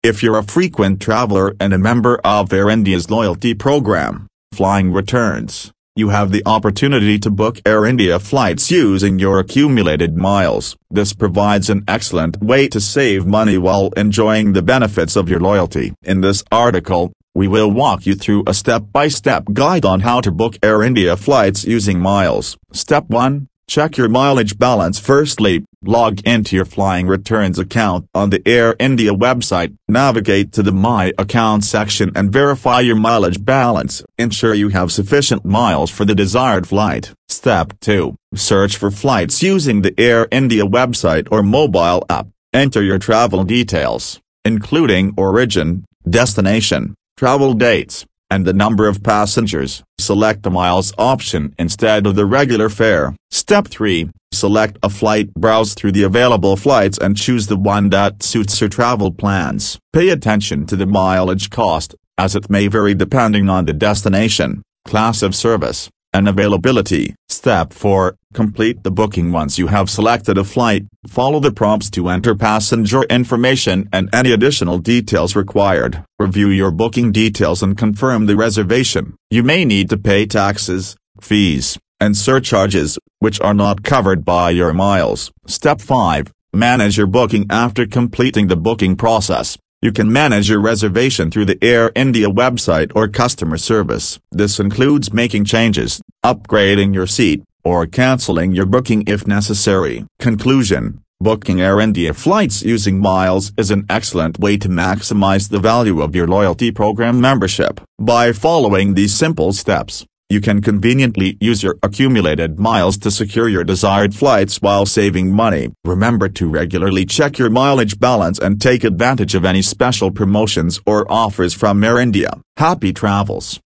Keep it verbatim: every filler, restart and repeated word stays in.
If you're a frequent traveler and a member of Air India's loyalty program, Flying Returns, you have the opportunity to book Air India flights using your accumulated miles. This provides an excellent way to save money while enjoying the benefits of your loyalty. In this article, we will walk you through a step-by-step guide on how to book Air India flights using miles. Step one. Check your mileage balance. Firstly, log into your Flying Returns account on the Air India website. Navigate to the My Account section and verify your mileage balance. Ensure you have sufficient miles for the desired flight. Step two. Search for flights using the Air India website or mobile app. Enter your travel details, including origin, destination, travel dates, and the number of passengers. Select the miles option instead of the regular fare. Step three. Select a flight. Browse through the available flights and choose the one that suits your travel plans. Pay attention to the mileage cost, as it may vary depending on the destination, class of service, and availability. Step four. Complete the booking. Once you have selected a flight, follow the prompts to enter passenger information and any additional details required. Review your booking details and confirm the reservation. You may need to pay taxes, fees, and surcharges, which are not covered by your miles. Step five. Manage your booking. After completing the booking process, you can manage your reservation through the Air India website or customer service. This includes making changes, upgrading your seat, or canceling your booking if necessary. Conclusion: booking Air India flights using miles is an excellent way to maximize the value of your loyalty program membership. By following these simple steps, you can conveniently use your accumulated miles to secure your desired flights while saving money. Remember to regularly check your mileage balance and take advantage of any special promotions or offers from Air India. Happy travels!